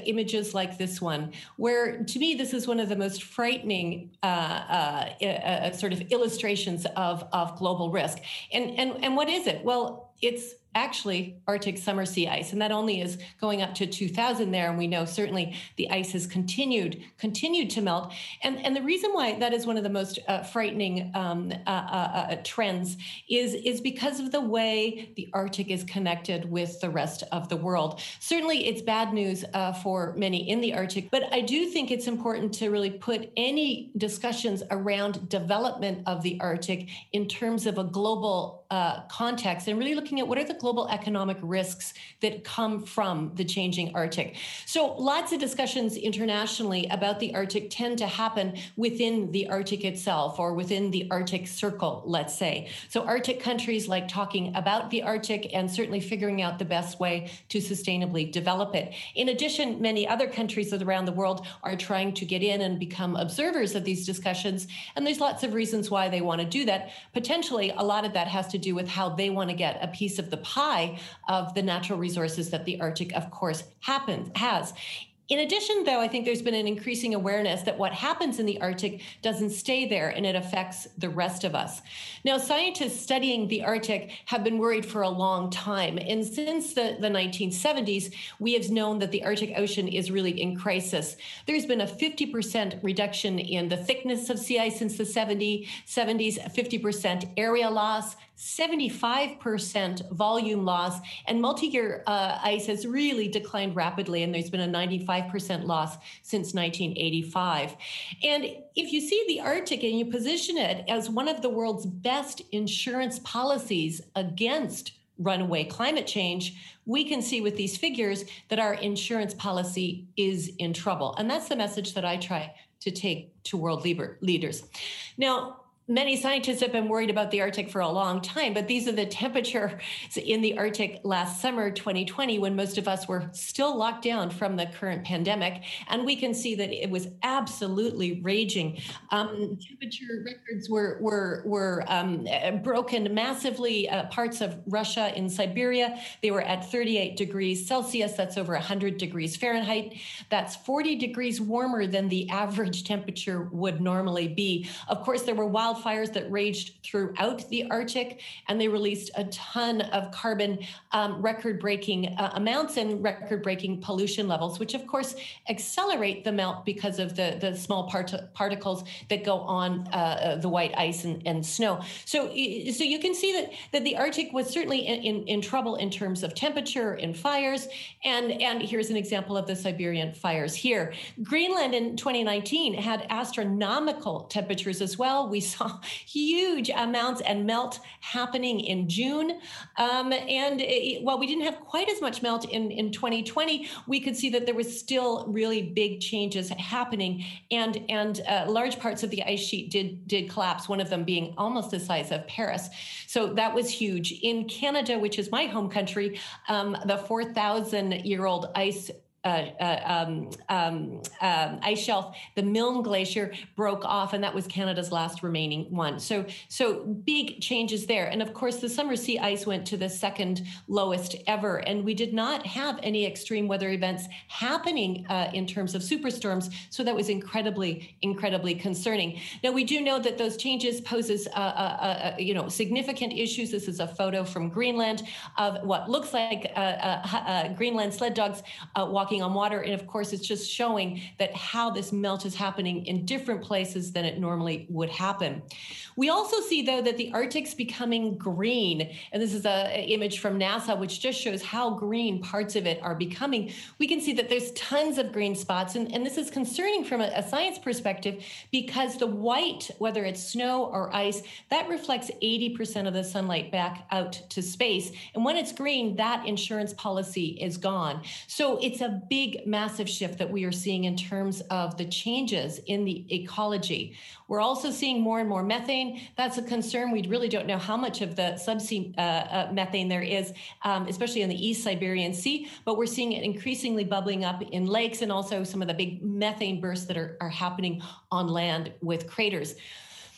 images like this one, where to me, this is one of the most frightening uh, uh, uh, sort of illustrations of, of global risk. And, and, and what is it? Well, it's actually Arctic summer sea ice, and that only is going up to two thousand there, and we know certainly the ice has continued continued to melt. And, and the reason why that is one of the most uh, frightening um, uh, uh, uh, trends is, is because of the way the Arctic is connected with the rest of the world. Certainly it's bad news uh, for many in the Arctic, but I do think it's important to really put any discussions around development of the Arctic in terms of a global uh, context, and really looking at what are the global economic risks that come from the changing Arctic. So lots of discussions internationally about the Arctic tend to happen within the Arctic itself, or within the Arctic Circle, let's say. So Arctic countries like talking about the Arctic and certainly figuring out the best way to sustainably develop it. In addition, many other countries around the world are trying to get in and become observers of these discussions. And there's lots of reasons why they want to do that. Potentially, a lot of that has to do with how they want to get a piece of the pie of the natural resources that the Arctic, of course, happens, has. In addition, though, I think there's been an increasing awareness that what happens in the Arctic doesn't stay there, and it affects the rest of us. Now, scientists studying the Arctic have been worried for a long time. And since the, the nineteen seventies, we have known that the Arctic Ocean is really in crisis. There's been a fifty percent reduction in the thickness of sea ice since the seventies, fifty percent area loss, seventy-five percent volume loss, and multi-year uh, ice has really declined rapidly, and there's been a ninety-five percent loss since nineteen eighty-five. And if you see the Arctic and you position it as one of the world's best insurance policies against runaway climate change, we can see with these figures that our insurance policy is in trouble. And that's the message that I try to take to world leaders. Now, many scientists have been worried about the Arctic for a long time, but these are the temperatures in the Arctic last summer, twenty twenty, when most of us were still locked down from the current pandemic. And we can see that it was absolutely raging. Um, temperature records were, were, were um, broken massively. Uh, parts of Russia in Siberia, they were at thirty-eight degrees Celsius. That's over one hundred degrees Fahrenheit. That's forty degrees warmer than the average temperature would normally be. Of course, there were wild wildfires that raged throughout the Arctic, and they released a ton of carbon, um, record-breaking uh, amounts and record-breaking pollution levels, which of course accelerate the melt because of the, the small part- particles that go on uh, the white ice and, and snow. So, so you can see that, that the Arctic was certainly in, in, in trouble in terms of temperature and fires, and, and here's an example of the Siberian fires here. Greenland in twenty nineteen had astronomical temperatures as well. We saw huge amounts and melt happening in June. Um, and it, while we didn't have quite as much melt in, in twenty twenty, we could see that there was still really big changes happening. And, and uh, large parts of the ice sheet did, did collapse, one of them being almost the size of Paris. So that was huge. In Canada, which is my home country, um, the four thousand year old ice Uh, uh, um, um, um, ice shelf, the Milne Glacier, broke off, and that was Canada's last remaining one. So, so big changes there. And of course, the summer sea ice went to the second lowest ever, and we did not have any extreme weather events happening uh, in terms of superstorms. So that was incredibly, incredibly concerning. Now, we do know that those changes poses, uh, uh, uh, you know, significant issues. This is a photo from Greenland of what looks like uh, uh, uh, Greenland sled dogs uh, walking on water. And of course, it's just showing that how this melt is happening in different places than it normally would happen. We also see, though, that the Arctic's becoming green. And this is an image from NASA, which just shows how green parts of it are becoming. We can see that there's tons of green spots. And, and this is concerning from a, a science perspective, because the white, whether it's snow or ice, that reflects eighty percent of the sunlight back out to space. And when it's green, that insurance policy is gone. So it's a big, massive shift that we are seeing in terms of the changes in the ecology. We're also seeing more and more methane. That's a concern. We really don't know how much of the subsea uh, uh, methane there is, um, especially in the East Siberian Sea, but we're seeing it increasingly bubbling up in lakes, and also some of the big methane bursts that are, are happening on land with craters.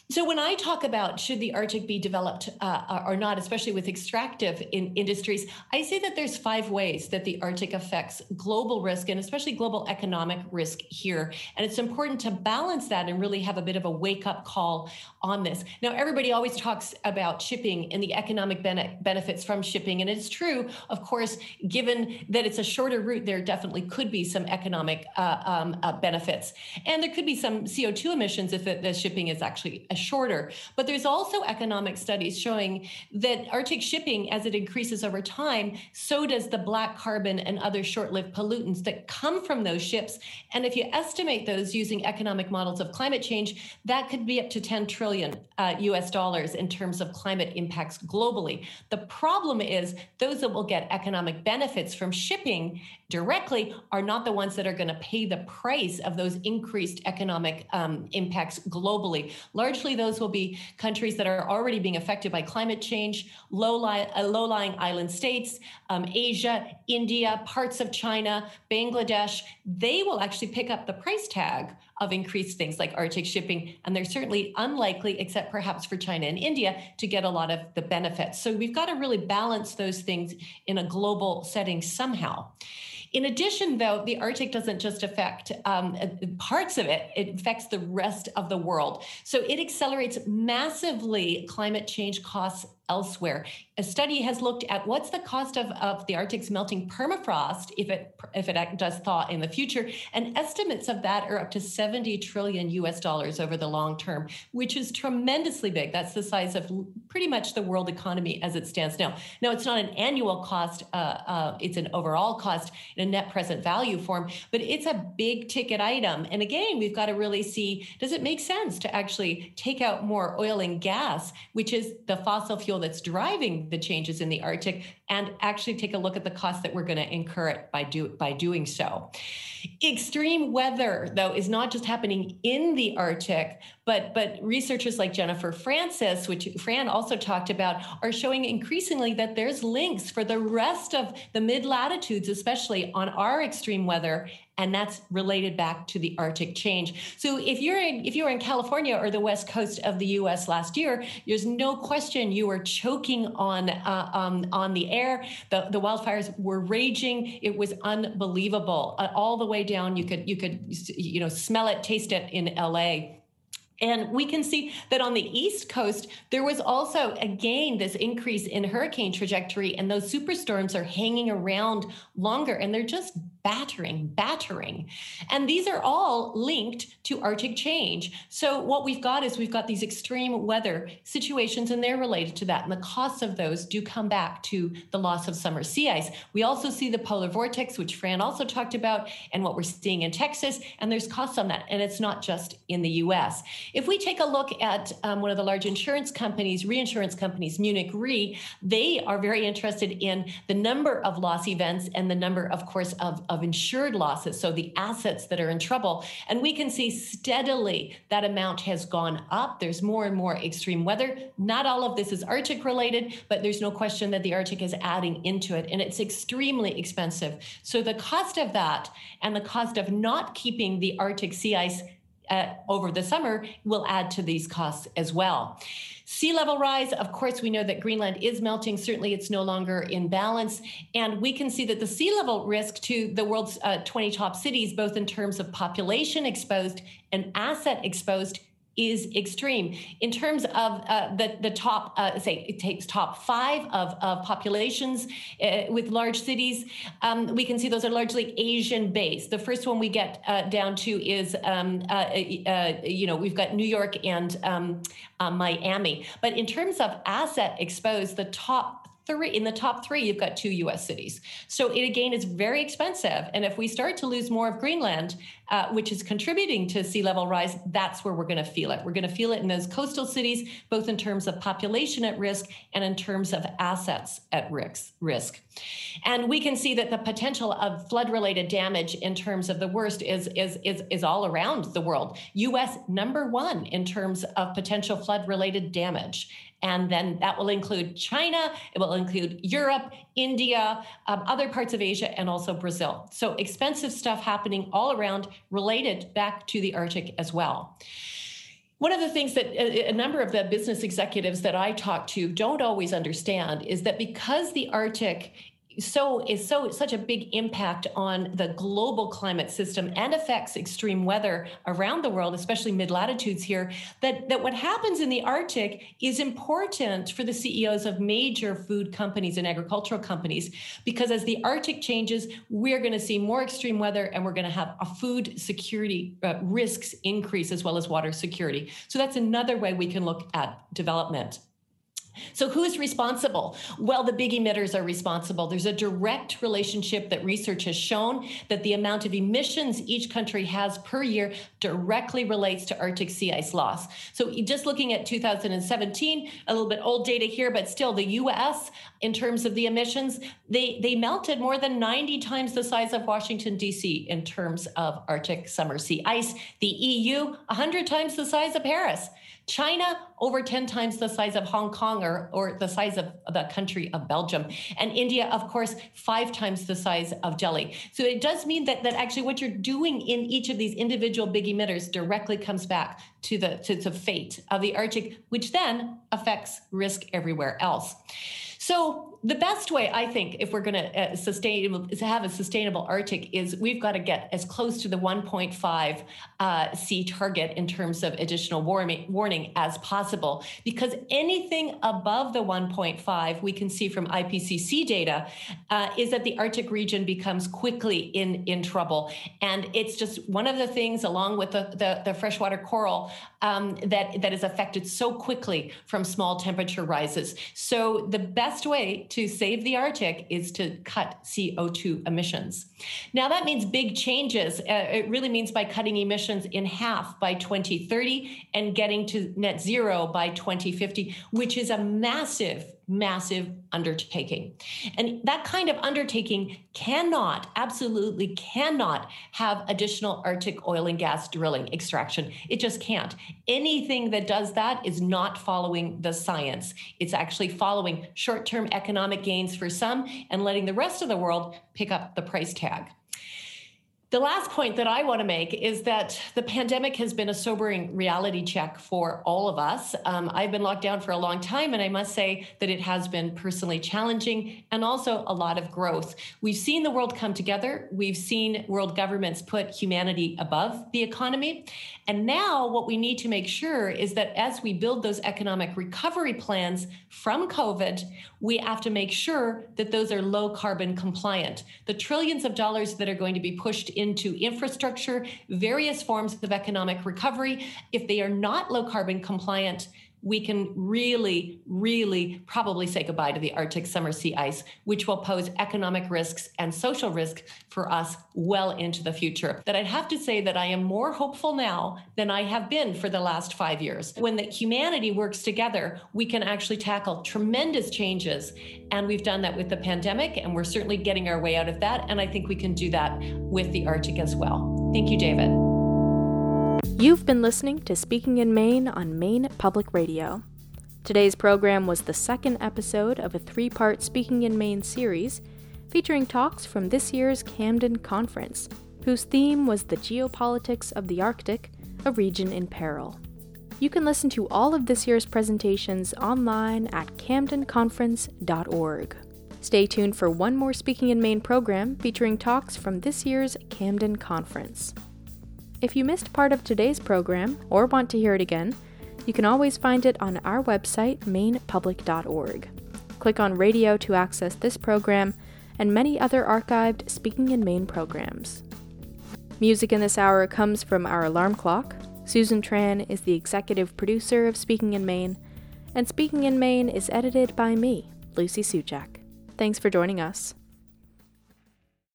So when I talk about should the Arctic be developed uh, or not, especially with extractive in industries, I say that there's five ways that the Arctic affects global risk and especially global economic risk here. And it's important to balance that and really have a bit of a wake-up call on this. Now, everybody always talks about shipping and the economic bene- benefits from shipping. And it's true, of course, given that it's a shorter route, there definitely could be some economic uh, um, uh, benefits. And there could be some C O two emissions if it, the shipping is actually a shorter. But there's also economic studies showing that Arctic shipping, as it increases over time, so does the black carbon and other short-lived pollutants that come from those ships. And if you estimate those using economic models of climate change, that could be up to ten trillion uh, U S dollars in terms of climate impacts globally. The problem is those that will get economic benefits from shipping directly are not the ones that are going to pay the price of those increased economic um, impacts globally. Largely, those will be countries that are already being affected by climate change, low-lying, uh, low-lying island states, um, Asia, India, parts of China, Bangladesh. They will actually pick up the price tag of increased things like Arctic shipping, and they're certainly unlikely, except perhaps for China and India, to get a lot of the benefits. So we've got to really balance those things in a global setting somehow. In addition, though, the Arctic doesn't just affect um, parts of it, it affects the rest of the world. So it accelerates massively climate change costs elsewhere. A study has looked at what's the cost of, of the Arctic's melting permafrost if it if it does thaw in the future, and estimates of that are up to seventy trillion U S dollars over the long term, which is tremendously big. That's the size of pretty much the world economy as it stands now. Now, it's not an annual cost, uh, uh, it's an overall cost in a net present value form, but it's a big ticket item. And again, we've got to really see, does it make sense to actually take out more oil and gas, which is the fossil fuel that's driving the changes in the Arctic, and actually take a look at the cost that we're going to incur it by do by doing so. Extreme weather, though, is not just happening in the Arctic, but but researchers like Jennifer Francis, which Fran also talked about, are showing increasingly that there's links for the rest of the mid-latitudes, especially on our extreme weather, and that's related back to the Arctic change. So if you're in if you were in California or the west coast of the U S last year, there's no question you were choking on uh, um, on the air. The, the wildfires were raging. It was unbelievable. Uh, all the way down, you could you could you know smell it, taste it in L A. And we can see that on the East Coast, there was also, again, this increase in hurricane trajectory, and those superstorms are hanging around longer, and they're just battering, battering. And these are all linked to Arctic change. So what we've got is we've got these extreme weather situations, and they're related to that. And the costs of those do come back to the loss of summer sea ice. We also see the polar vortex, which Fran also talked about, and what we're seeing in Texas, and there's costs on that. And it's not just in the U S. If we take a look at um, one of the large insurance companies, reinsurance companies, Munich Re, they are very interested in the number of loss events and the number, of course, of, of insured losses, so the assets that are in trouble. And we can see steadily that amount has gone up. There's more and more extreme weather. Not all of this is Arctic related, but there's no question that the Arctic is adding into it, and it's extremely expensive. So the cost of that and the cost of not keeping the Arctic sea ice Uh, over the summer will add to these costs as well. Sea level rise, of course, we know that Greenland is melting. Certainly, it's no longer in balance. And we can see that the sea level risk to the world's uh, twenty top cities, both in terms of population exposed and asset exposed, is extreme. In terms of uh, the, the top, uh, say, it takes top five of, of populations uh, with large cities, um, we can see those are largely Asian-based. The first one we get uh, down to is, um, uh, uh, you know, we've got New York and um, uh, Miami. But in terms of asset exposed, the top Three, in the top three, you've got two U S cities. So it, again, is very expensive. And if we start to lose more of Greenland, uh, which is contributing to sea level rise, that's where we're going to feel it. We're going to feel it in those coastal cities, both in terms of population at risk and in terms of assets at risk. And we can see that the potential of flood-related damage in terms of the worst is, is, is, is all around the world. U S number one in terms of potential flood-related damage. And then that will include China, it will include Europe, India, um, other parts of Asia, and also Brazil. So expensive stuff happening all around, related back to the Arctic as well. One of the things that a, a number of the business executives that I talk to don't always understand is that because the Arctic so is so such a big impact on the global climate system and affects extreme weather around the world, especially mid-latitudes here, that, that what happens in the Arctic is important for the C E Os of major food companies and agricultural companies, because as the Arctic changes, we're going to see more extreme weather and we're going to have a food security uh, risks increase as well as water security. So that's another way we can look at development. So who's responsible? Well, the big emitters are responsible. There's a direct relationship that research has shown that the amount of emissions each country has per year directly relates to Arctic sea ice loss. So just looking at two thousand seventeen, a little bit old data here, but still the U S, in terms of the emissions, they, they melted more than ninety times the size of Washington, D C in terms of Arctic summer sea ice. The E U, one hundred times the size of Paris. China, over ten times the size of Hong Kong or, or the size of the country of Belgium. And India, of course, five times the size of Delhi. So it does mean that, that actually what you're doing in each of these individual big emitters directly comes back to the, to the fate of the Arctic, which then affects risk everywhere else. So the best way, I think, if we're going to uh, sustain to have a sustainable Arctic, is we've got to get as close to the one point five uh, C target in terms of additional warming, warning as possible. Because anything above the one point five, we can see from I P C C data, uh, is that the Arctic region becomes quickly in, in trouble. And it's just one of the things, along with the, the, the freshwater coral, um, that, that is affected so quickly from small temperature rises. So the best way to save the Arctic is to cut C O two emissions. Now that means big changes. Uh, it really means by cutting emissions in half by twenty thirty and getting to net zero by twenty fifty, which is a massive, massive undertaking. And that kind of undertaking cannot, absolutely cannot have additional Arctic oil and gas drilling extraction. It just can't. Anything that does that is not following the science. It's actually following short-term economic gains for some and letting the rest of the world pick up the price tag. The last point that I want to make is that the pandemic has been a sobering reality check for all of us. Um, I've been locked down for a long time, and I must say that it has been personally challenging and also a lot of growth. We've seen the world come together. We've seen world governments put humanity above the economy. And now what we need to make sure is that as we build those economic recovery plans from COVID, we have to make sure that those are low carbon compliant. The trillions of dollars that are going to be pushed into infrastructure, various forms of economic recovery, if they are not low carbon compliant, we can really, really probably say goodbye to the Arctic summer sea ice, which will pose economic risks and social risk for us well into the future. That I'd have to say that I am more hopeful now than I have been for the last five years. When the humanity works together, we can actually tackle tremendous changes. And we've done that with the pandemic, and we're certainly getting our way out of that. And I think we can do that with the Arctic as well. Thank you, David. You've been listening to Speaking in Maine on Maine Public Radio. Today's program was the second episode of a three-part Speaking in Maine series featuring talks from this year's Camden Conference, whose theme was the geopolitics of the Arctic, a region in peril. You can listen to all of this year's presentations online at camden conference dot org. Stay tuned for one more Speaking in Maine program featuring talks from this year's Camden Conference. If you missed part of today's program or want to hear it again, you can always find it on our website, maine public dot org. Click on Radio to access this program and many other archived Speaking in Maine programs. Music in this hour comes from our alarm clock. Susan Tran is the executive producer of Speaking in Maine, and Speaking in Maine is edited by me, Lucy Suchak. Thanks for joining us.